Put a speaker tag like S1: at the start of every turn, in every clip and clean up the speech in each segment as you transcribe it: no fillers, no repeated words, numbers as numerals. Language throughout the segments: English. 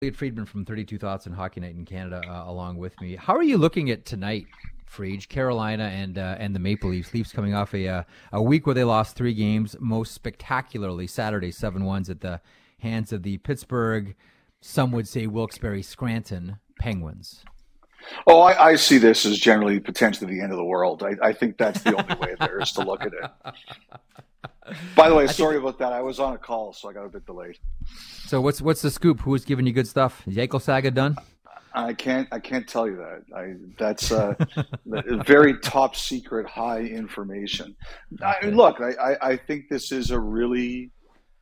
S1: Elliot Friedman from 32 Thoughts on Hockey Night in Canada along with me. How are you looking at tonight, Friedge? Carolina and the Maple Leafs. Leafs coming off a week where they lost 3 games, most spectacularly Saturday 7-1s at the hands of the Pittsburgh, some would say Wilkes-Barre Scranton Penguins.
S2: Oh, I see this as generally potentially the end of the world. I think that's the only way there is to look at it. By the way, sorry about that. I was on a call, so I got a bit delayed.
S1: So what's the scoop? Who's giving you good stuff? Is Jakel Saga done?
S2: I can't tell you that. That's very top secret, high information.
S1: Okay.
S2: Look, I think this is a really,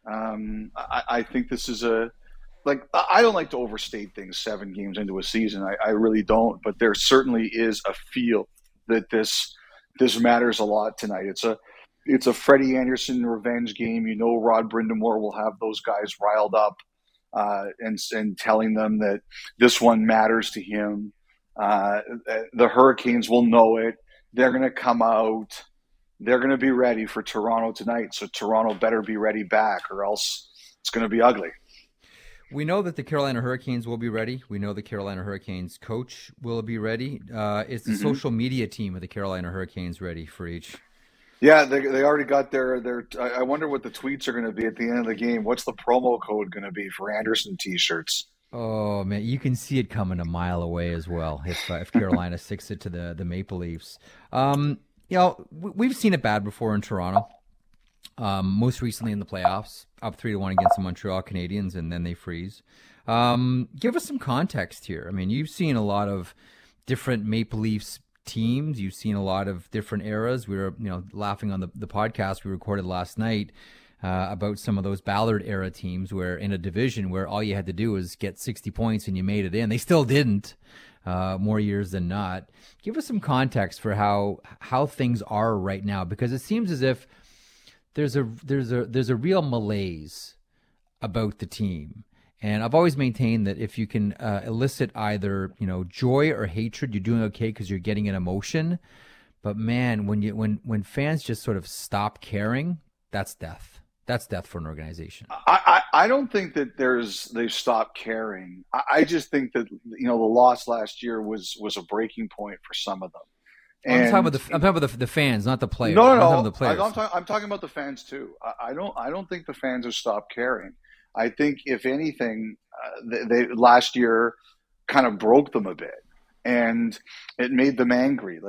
S2: I think this is a, like, I don't like to overstate things 7 games into a season. I really don't. But there certainly is a feel that this matters a lot tonight. It's a Freddie Anderson revenge game. You know, Rod Brindamore will have those guys riled up and telling them that this one matters to him. The Hurricanes will know it. They're going to come out. They're going to be ready for Toronto tonight. So Toronto better be ready back, or else it's going to be ugly.
S1: We know that the Carolina Hurricanes will be ready. We know the Carolina Hurricanes coach will be ready. Is the social media team of the Carolina Hurricanes ready for each?
S2: Yeah, they already got their. I wonder what the tweets are going to be at the end of the game. What's the promo code going to be for Anderson T-shirts?
S1: Oh man, you can see it coming a mile away as well if Carolina sticks it to the Maple Leafs. We've seen it bad before in Toronto. Most recently in the playoffs, up 3-1 against the Montreal Canadiens, and then they freeze. Give us some context here. I mean, you've seen a lot of different Maple Leafs teams. You've seen a lot of different eras. We were, laughing on the podcast we recorded last night about some of those Ballard era teams where in a division where all you had to do was get 60 points and you made it in. They still didn't, more years than not. Give us some context for how things are right now, because it seems as if there's a real malaise about the team. And I've always maintained that if you can elicit either, joy or hatred, you're doing okay because you're getting an emotion. But man, when fans just sort of stop caring, that's death. That's death for an organization.
S2: I don't think that they've stopped caring. I just think that the loss last year was a breaking point for some of them.
S1: I'm talking about the fans, not the players.
S2: No.
S1: I'm talking about the players.
S2: I'm talking about the fans too. I don't think the fans have stopped caring. I think if anything, they last year kind of broke them a bit, and it made them angry.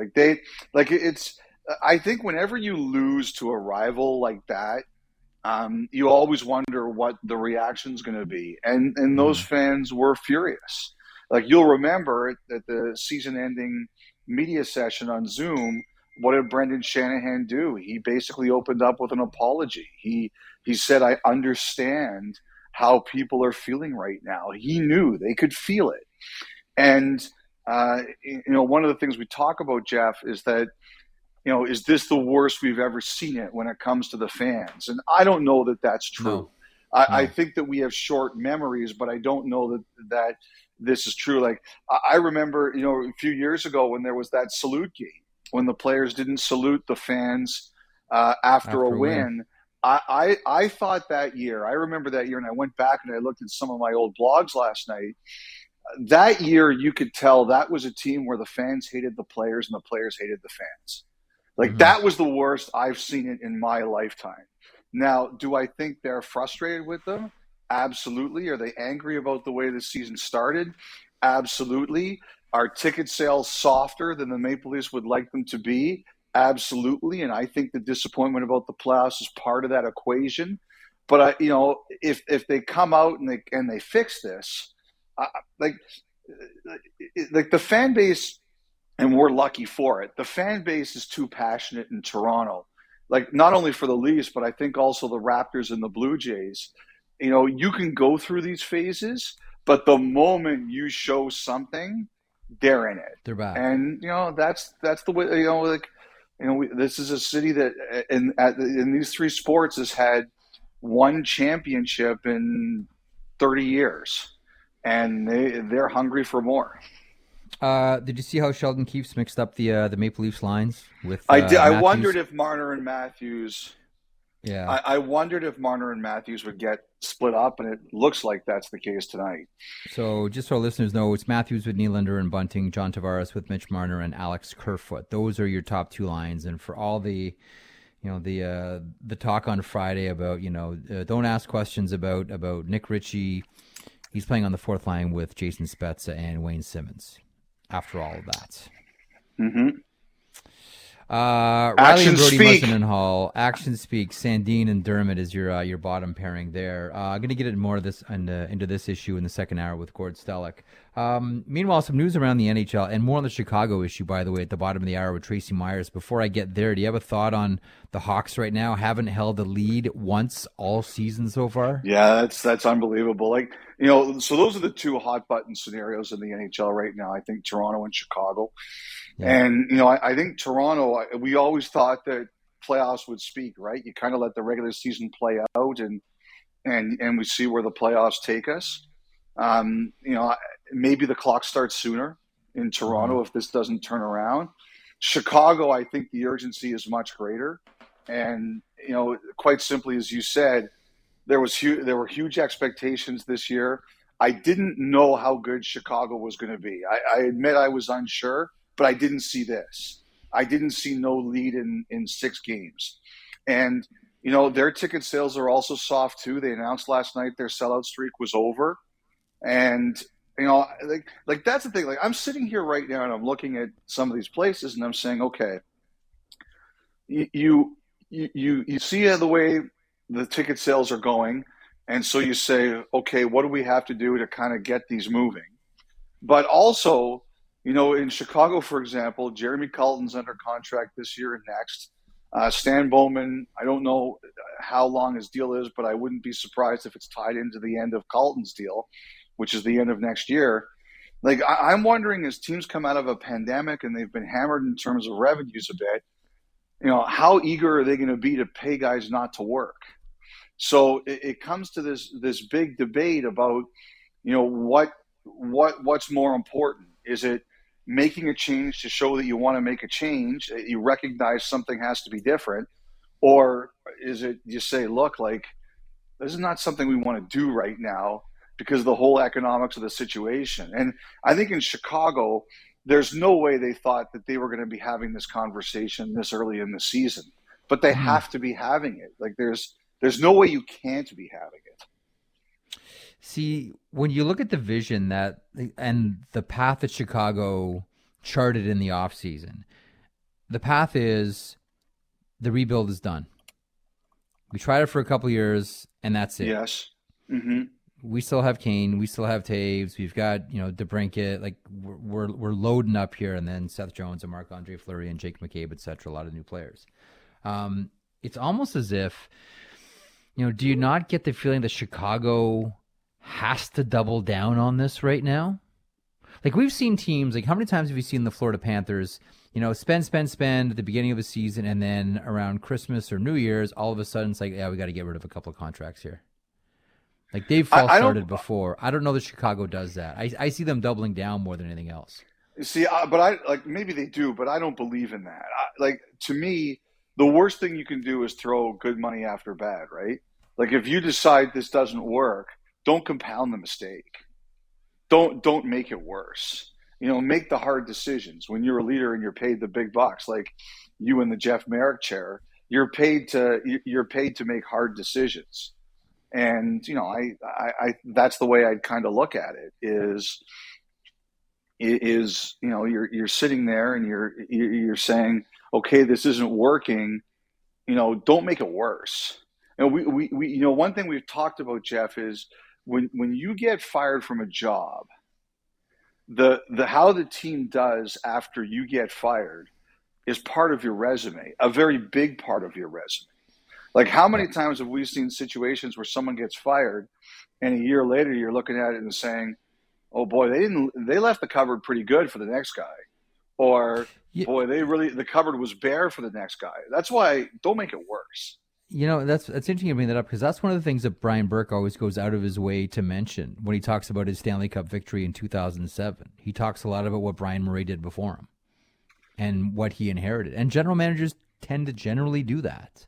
S2: I think whenever you lose to a rival like that, you always wonder what the reaction's going to be, and those fans were furious. Like, you'll remember at the season-ending media session on Zoom, what did Brendan Shanahan do? He basically opened up with an apology. He said, "I understand how people are feeling right now." He knew they could feel it. And, one of the things we talk about, Jeff, is that, is this the worst we've ever seen it when it comes to the fans? And I don't know that that's true.
S1: No.
S2: I think that we have short memories, but I don't know that this is true. Like, I remember, a few years ago when there was that salute game, when the players didn't salute the fans after a win. I thought that year, I remember that year, and I went back and I looked at some of my old blogs last night. That year, you could tell that was a team where the fans hated the players and the players hated the fans. Like, that was the worst I've seen it in my lifetime. Now, do I think they're frustrated with them? Absolutely. Are they angry about the way the season started? Absolutely. Are ticket sales softer than the Maple Leafs would like them to be? Absolutely. And I think the disappointment about the playoffs is part of that equation. But if they come out and they fix this, like the fan base, and we're lucky for it, the fan base is too passionate in Toronto. Like, not only for the Leafs, but I think also the Raptors and the Blue Jays. You can go through these phases, but the moment you show something, they're in it.
S1: They're back.
S2: And that's the way. This is a city that in these 3 sports has had 1 championship in 30 years, and they're hungry for more.
S1: Did you see how Sheldon Keefe's mixed up the Maple Leafs lines with?
S2: I did. I wondered if Marner and Matthews
S1: Yeah.
S2: I wondered if Marner and Matthews would get split up, and it looks like that's the case tonight.
S1: So just so our listeners know, it's Matthews with Nylander and Bunting, John Tavares with Mitch Marner, and Alex Kerfoot. Those are your top two lines. And for all the the talk on Friday about don't ask questions about Nick Ritchie, he's playing on the fourth line with Jason Spezza and Wayne Simmons. After all of that.
S2: Mm-hmm.
S1: Riley and Brody Muzzin-Hall. Action speak. Sandin and Dermott is your bottom pairing there. I'm going to get more of this into this issue in the second hour with Gord Stellick. Meanwhile, some news around the NHL and more on the Chicago issue, by the way, at the bottom of the hour with Tracy Myers. Before I get there, do you have a thought on the Hawks right now? Haven't held the lead once all season so far?
S2: Yeah, that's unbelievable. So those are the two hot button scenarios in the NHL right now. I think Toronto and Chicago. Yeah. And, I think Toronto, we always thought that playoffs would speak, right? You kind of let the regular season play out and we see where the playoffs take us. Maybe the clock starts sooner in Toronto if this doesn't turn around. Chicago, I think the urgency is much greater. And, quite simply, as you said, there were huge expectations this year. I didn't know how good Chicago was going to be. I admit I was unsure. But I didn't see this. I didn't see no lead in 6 games. And, their ticket sales are also soft too. They announced last night their sellout streak was over. And, that's the thing. Like, I'm sitting here right now and I'm looking at some of these places and I'm saying, okay, you see the way the ticket sales are going. And so you say, okay, what do we have to do to kind of get these moving? But also, in Chicago, for example, Jeremy Colton's under contract this year and next. Stan Bowman, I don't know how long his deal is, but I wouldn't be surprised if it's tied into the end of Colton's deal, which is the end of next year. Like, I'm wondering, as teams come out of a pandemic and they've been hammered in terms of revenues a bit, how eager are they going to be to pay guys not to work? So it comes to this big debate about, what's more important? Is it making a change to show that you want to make a change, that you recognize something has to be different? Or is it you say, look, like, this is not something we want to do right now because of the whole economics of the situation? And I think in Chicago, there's no way they thought that they were going to be having this conversation this early in the season. But they have to be having it. Like, there's no way you can't be having it.
S1: See, when you look at the vision and the path that Chicago charted in the offseason, the path is the rebuild is done. We tried it for a couple of years, and that's it.
S2: Yes. Mm-hmm.
S1: We still have Kane. We still have Taves. We've got, DeBrincat. Like, we're loading up here, and then Seth Jones and Marc-Andre Fleury and Jake McCabe, et cetera, a lot of new players. It's almost as if, do you not get the feeling that Chicago has to double down on this right now? Like, we've seen teams, like, how many times have you seen the Florida Panthers, spend at the beginning of a season, and then around Christmas or New Year's, all of a sudden it's like, yeah, we got to get rid of a couple of contracts here. Like, they've false started before. I don't know that Chicago does that. I see them doubling down more than anything else.
S2: See, but maybe they do, but I don't believe in that. To me, the worst thing you can do is throw good money after bad, right? Like, if you decide this doesn't work, don't compound the mistake. Don't make it worse. Make the hard decisions. When you're a leader and you're paid the big bucks, like you in the Jeff Marek chair, you're paid to make hard decisions. And I that's the way I'd kind of look at it. Is you're sitting there and you're saying, okay, this isn't working. Don't make it worse. And we one thing we've talked about, Jeff, is when you get fired from a job, the how the team does after you get fired is part of your resume, a very big part of your resume. Like, how many times have we seen situations where someone gets fired and a year later you're looking at it and saying, oh boy, they left the cupboard pretty good for the next guy. Or boy, the cupboard was bare for the next guy. That's why don't make it worse.
S1: That's interesting to bring that up, because that's one of the things that Brian Burke always goes out of his way to mention when he talks about his Stanley Cup victory in 2007. He talks a lot about what Brian Murray did before him and what he inherited. And general managers tend to generally do that.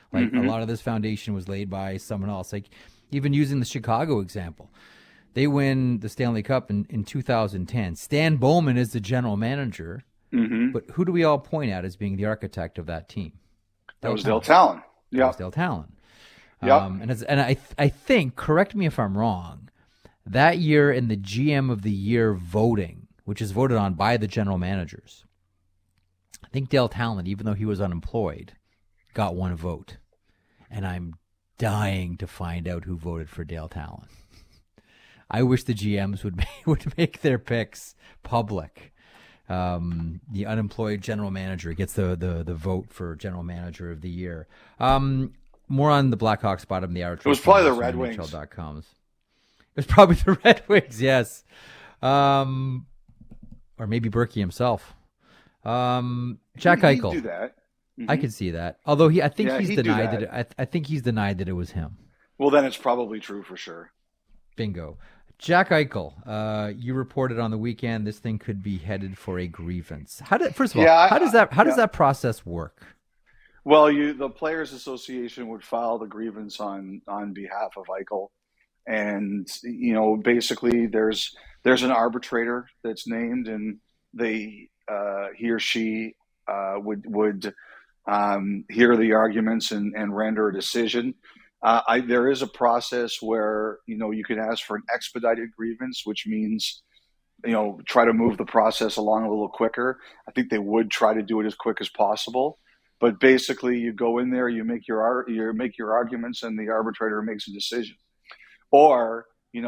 S1: Like a lot of this foundation was laid by someone else. Like even using the Chicago example, they win the Stanley Cup in 2010. Stan Bowman is the general manager, but who do we all point at as being the architect of that team?
S2: That was Dale Tallon.
S1: Yeah, that was Dale Tallon.
S2: Yep.
S1: And I think, correct me if I'm wrong, that year in the GM of the Year voting, which is voted on by the general managers, I think Dale Tallon, even though he was unemployed, got one vote. And I'm dying to find out who voted for Dale Tallon. I wish the GMs would make their picks public. The unemployed general manager gets the vote for general manager of the year. More on the Blackhawks bottom of the hour.
S2: It was probably the Red Wings.
S1: NHL.coms. It was probably the Red Wings, yes. Or maybe Berkey himself. Jack Eichel.
S2: He'd do that.
S1: I could see that. Although I think he's denied that. I think he's denied that it was him.
S2: Well, then it's probably true for sure.
S1: Bingo. Jack Eichel, you reported on the weekend this thing could be headed for a grievance. How does that process work?
S2: Well, the Players Association would file the grievance on behalf of Eichel, and basically there's an arbitrator that's named, and he or she would hear the arguments and render a decision. There is a process where you can ask for an expedited grievance, which means try to move the process along a little quicker. I think they would try to do it as quick as possible, but basically you go in there, you make your arguments, and the arbitrator makes a decision. Or you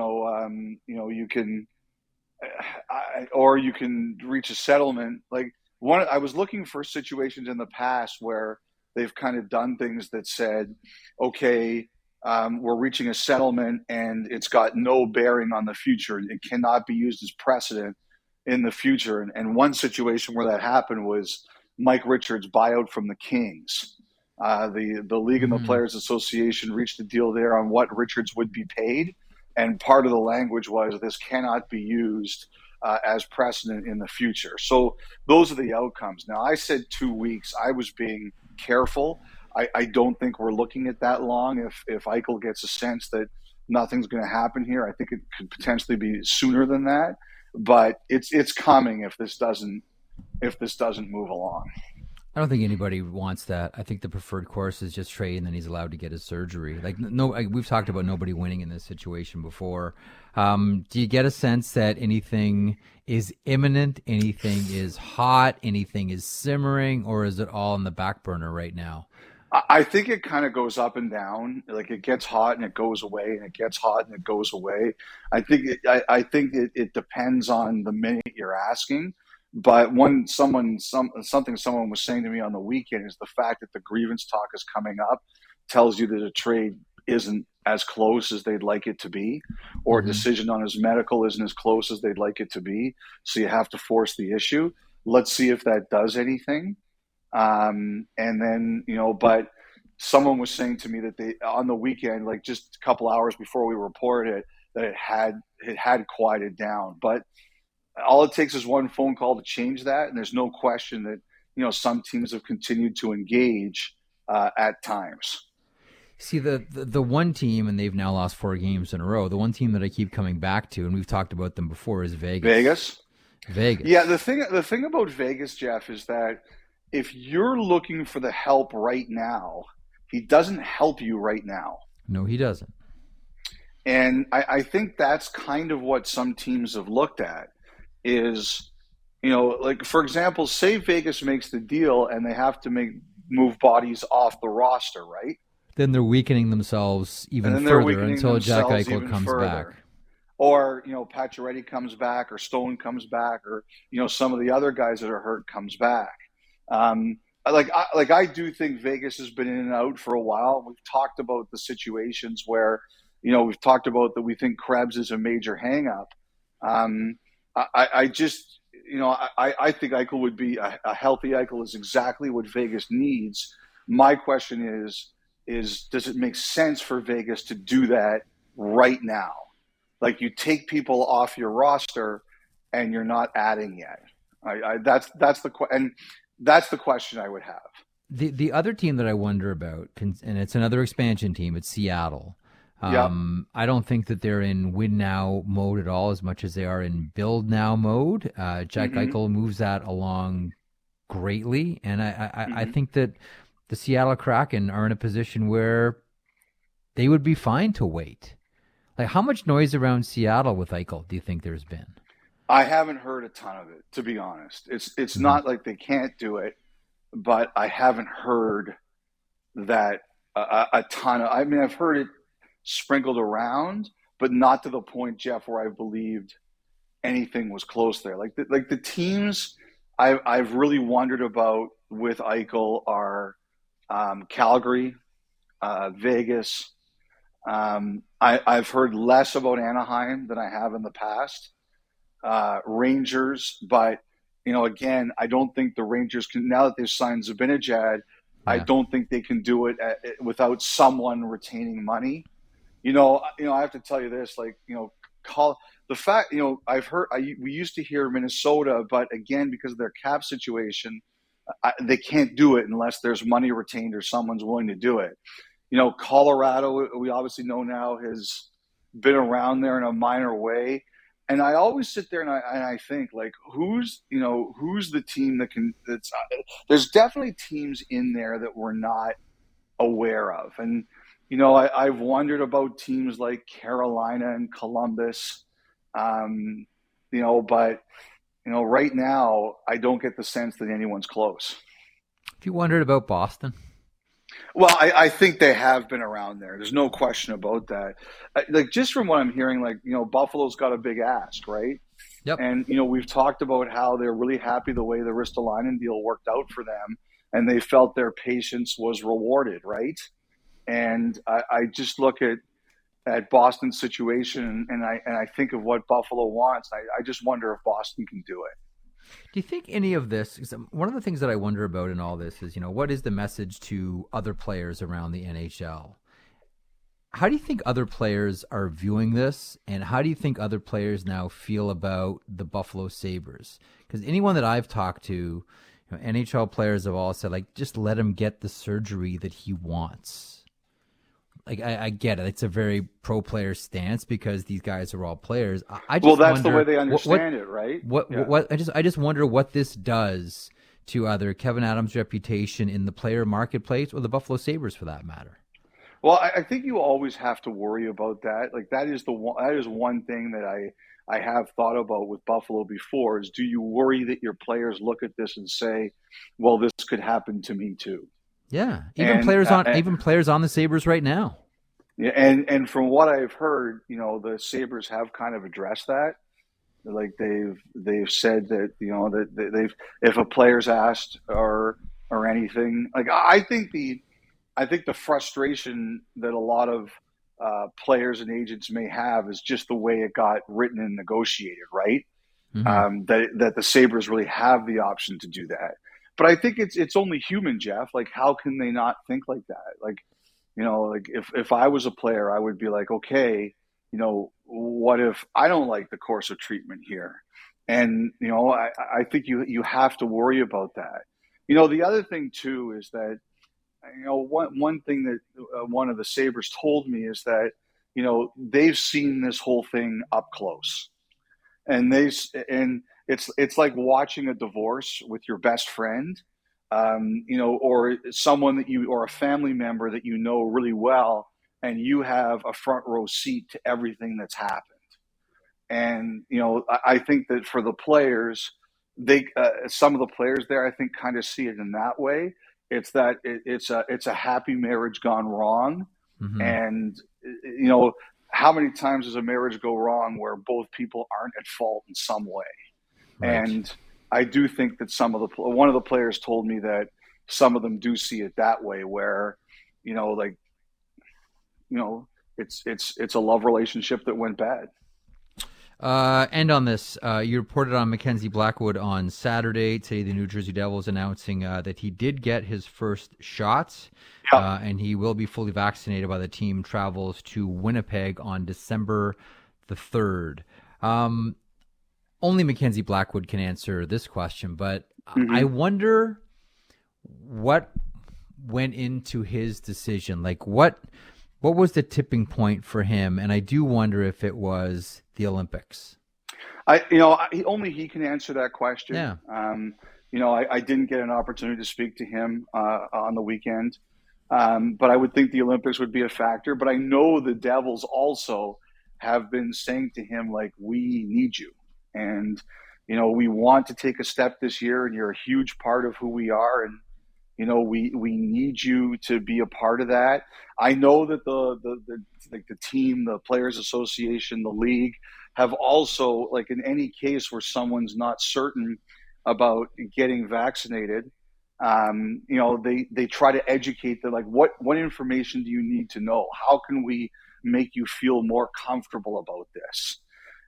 S2: can reach a settlement. Like I was looking for situations in the past where they've kind of done things that said, okay, we're reaching a settlement and it's got no bearing on the future. It cannot be used as precedent in the future. And one situation where that happened was Mike Richards' buyout from the Kings. The league and the Players Association reached a deal there on what Richards would be paid. And part of the language was this cannot be used as precedent in the future. So those are the outcomes. Now, I said 2 weeks. I was being careful. I don't think we're looking at that long. If Eichel gets a sense that nothing's going to happen here, I think it could potentially be sooner than that. But it's coming if this doesn't move along.
S1: I don't think anybody wants that. I think the preferred course is just trade, and then he's allowed to get his surgery. We've talked about nobody winning in this situation before. Do you get a sense that anything is imminent, anything is hot, anything is simmering, or is it all in the back burner right now?
S2: I think it kind of goes up and down. Like it gets hot and it goes away, and it gets hot and it goes away. I think it depends on the minute you're asking. But something someone was saying to me on the weekend is the fact that the grievance talk is coming up tells you that a trade isn't as close as they'd like it to be, or a decision on his medical isn't as close as they'd like it to be. So you have to force the issue. Let's see if that does anything. And then, but someone was saying to me that they, on the weekend, like just a couple hours before we reported it, that it had quieted down. But all it takes is one phone call to change that. And there's no question that, some teams have continued to engage at times.
S1: See, the one team, and they've now lost 4 games in a row, the one team that I keep coming back to, and we've talked about them before, is Vegas.
S2: Yeah, the thing about Vegas, Jeff, is that if you're looking for the help right now, he doesn't help you right now.
S1: No, he doesn't.
S2: And I think that's kind of what some teams have looked at is, like, for example, say Vegas makes the deal and they have to move bodies off the roster, right?
S1: Then they're weakening themselves even further until Jack Eichel comes back.
S2: Or, Pacioretty comes back, or Stone comes back, or, some of the other guys that are hurt comes back. I do think Vegas has been in and out for a while. We've talked about the situations where, we've talked about that we think Krebs is a major hang-up. I think Eichel would be a healthy Eichel is exactly what Vegas needs. My question is does it make sense for Vegas to do that right now? Like you take people off your roster and you're not adding yet. That's the question I would have.
S1: The other team that I wonder about, and it's another expansion team, it's Seattle.
S2: Yeah.
S1: I don't think that they're in win now mode at all as much as they are in build now mode. Jack Eichel moves that along greatly, and I think that the Seattle Kraken are in a position where they would be fine to wait. Like, how much noise around Seattle with Eichel do you think there's been?
S2: I haven't heard a ton of it, to be honest. It's not like they can't do it, but I haven't heard that a ton of. I mean, I've heard it sprinkled around, but not to the point, Jeff, where I believed anything was close there. Like the teams I've really wondered about with Eichel are Calgary, Vegas. I've heard less about Anaheim than I have in the past. Rangers, but again, I don't think the Rangers can, now that they've signed Zibanejad, I don't think they can do it without someone retaining money. I have to tell you this, the fact, I've heard, we used to hear Minnesota, but again, because of their cap situation, they can't do it unless there's money retained or someone's willing to do it. Colorado, we obviously know now, has been around there in a minor way. And I always sit there and I think, like, who's the team there's definitely teams in there that we're not aware of. And, I've wondered about teams like Carolina and Columbus, but, right now I don't get the sense that anyone's close.
S1: Have you wondered about Boston?
S2: Well, I think they have been around there. There's no question about that. Just from what I'm hearing, Buffalo's got a big ask, right?
S1: Yep.
S2: And, we've talked about how they're really happy the way the Ristolainen deal worked out for them, and they felt their patience was rewarded, right? And I just look at Boston's situation, and I think of what Buffalo wants. I just wonder if Boston can do it.
S1: Do you think any of this, one of the things that I wonder about in all this is, what is the message to other players around the NHL? How do you think other players are viewing this, and how do you think other players now feel about the Buffalo Sabres? Because anyone that I've talked to, NHL players have all said, just let him get the surgery that he wants. I get it. It's a very pro player stance because these guys are all players. That's
S2: the way they understand it, right?
S1: I just wonder what this does to either Kevin Adams' reputation in the player marketplace or the Buffalo Sabres, for that matter.
S2: Well, I think you always have to worry about that. That is one thing that I have thought about with Buffalo before is, do you worry that your players look at this and say, well, this could happen to me too?
S1: Yeah, even players on the Sabres right now.
S2: Yeah, and from what I've heard, the Sabres have kind of addressed that. They've said that that they've, if a player's asked or anything, I think the frustration that a lot of players and agents may have is just the way it got written and negotiated, right? Mm-hmm. That the Sabres really have the option to do that. But I think it's only human, Jeff. How can they not think like that? If I was a player, I would be like, okay, what if I don't like the course of treatment here? And, I think you have to worry about that. The other thing too is that, one thing that one of the Sabres told me is that, they've seen this whole thing up close, and it's like watching a divorce with your best friend, or someone or a family member that really well, and you have a front row seat to everything that's happened. And, I think that for the players, some of the players there, I think, kind of see it in that way. It's that it's a happy marriage gone wrong. Mm-hmm. And, how many times does a marriage go wrong where both people aren't at fault in some way? Right. And I do think that one of the players told me that some of them do see it that way, where, it's a love relationship that went bad.
S1: And on this, you reported on Mackenzie Blackwood on Saturday. Today, the New Jersey Devils announcing that he did get his first shot, and he will be fully vaccinated by the team. Travels to Winnipeg on December the 3rd. Only Mackenzie Blackwood can answer this question, but mm-hmm. I wonder what went into his decision? Like what was the tipping point for him? And I do wonder if it was the Olympics.
S2: Only he can answer that question.
S1: Yeah.
S2: I didn't get an opportunity to speak to him on the weekend, but I would think the Olympics would be a factor. But I know the Devils also have been saying to him, like, we need you. And, we want to take a step this year, and you're a huge part of who we are. And, we need you to be a part of that. I know that the team, the Players Association, the league have also, like in any case where someone's not certain about getting vaccinated, they try to educate them, like what information do you need to know? How can we make you feel more comfortable about this?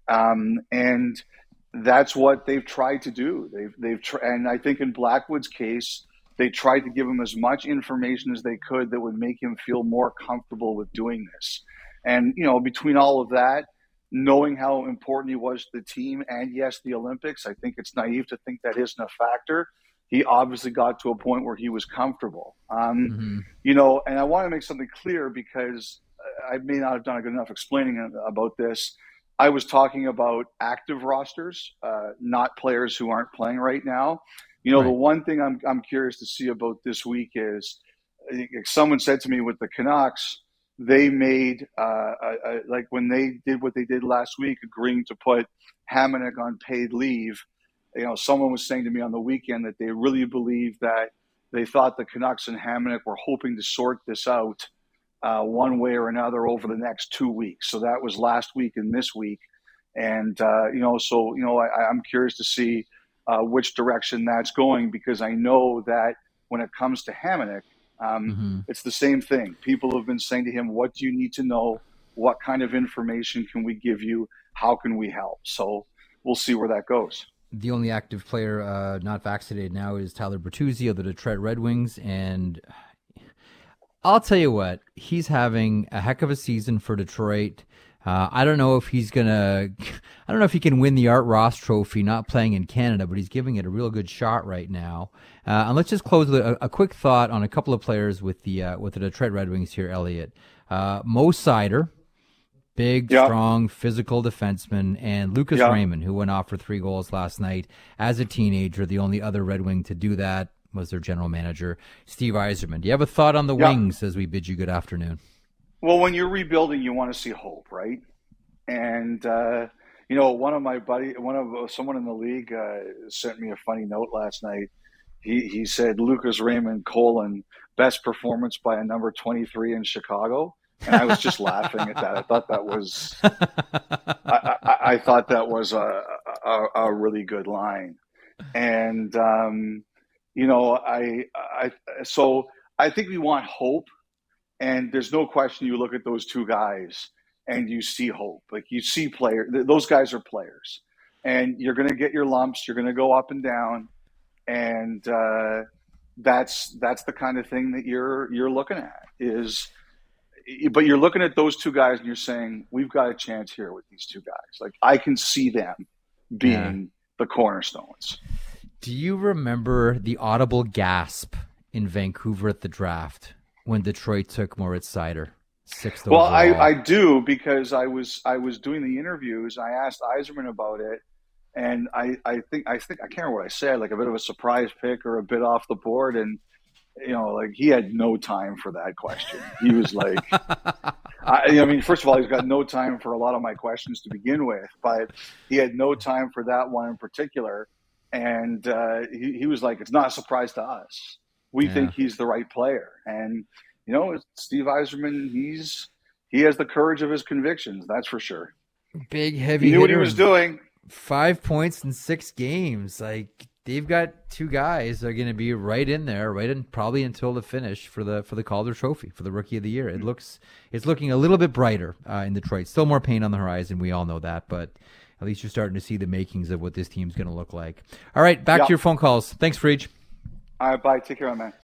S2: And that's what they've tried to do. And I think in Blackwood's case, they tried to give him as much information as they could that would make him feel more comfortable with doing this. And, between all of that, knowing how important he was to the team and, yes, the Olympics, I think it's naive to think that isn't a factor. He obviously got to a point where he was comfortable. And I want to make something clear because I may not have done a good enough explaining about this. I was talking about active rosters, not players who aren't playing right now. Right. The one thing I'm curious to see about this week is someone said to me with the Canucks, they made like when they did what they did last week, agreeing to put Hamonic on paid leave. Someone was saying to me on the weekend that they really believe that they thought the Canucks and Hamonic were hoping to sort this out one way or another over the next 2 weeks. So that was last week and this week. And, I'm curious to see which direction that's going, because I know that when it comes to Hamonic, it's the same thing. People have been saying to him, what do you need to know? What kind of information can we give you? How can we help? So we'll see where that goes.
S1: The only active player not vaccinated now is Tyler Bertuzzi of the Detroit Red Wings. And I'll tell you what, he's having a heck of a season for Detroit. I don't know if he can win the Art Ross Trophy not playing in Canada, but he's giving it a real good shot right now. And let's just close with a quick thought on a couple of players with the Detroit Red Wings here, Elliot. Mo Seider, big, strong, physical defenseman, and Lucas Raymond, who went off for 3 goals last night as a teenager. The only other Red Wing to do that was their general manager, Steve Yzerman. Do you have a thought on the Wings as we bid you good afternoon?
S2: Well, when you're rebuilding, you want to see hope, right? And someone in the league sent me a funny note last night. He said Lucas Raymond : best performance by a number 23 in Chicago, and I was just laughing at that. I thought that was I thought that was a really good line, and so I think we want hope. And there's no question you look at those two guys and you see hope. Like you see those guys are players. And you're going to get your lumps. You're going to go up and down. And that's the kind of thing that you're looking at but you're looking at those two guys and you're saying, we've got a chance here with these two guys. Like I can see them being the cornerstones.
S1: Do you remember the audible gasp in Vancouver at the draft when Detroit took Moritz Seider 6th overall?
S2: Well, I do, because I was doing the interviews. I asked Yzerman about it, and I think I can't remember what I said, like a bit of a surprise pick or a bit off the board, and like he had no time for that question. He was like, first of all, he's got no time for a lot of my questions to begin with, but he had no time for that one in particular, and he was like, it's not a surprise to us. We think he's the right player. And, Steve Yzerman, he has the courage of his convictions, that's for sure.
S1: Big, heavy
S2: He knew
S1: hitter.
S2: what he was doing.
S1: 5 points in 6 games. Like, they've got 2 guys that are going to be right in there, probably until the finish for the Calder Trophy, for the Rookie of the Year. It's looking a little bit brighter in Detroit. Still more pain on the horizon. We all know that, but at least you're starting to see the makings of what this team's going to look like. All right, back to your phone calls. Thanks, Friedge.
S2: All right, bye. Take care, man.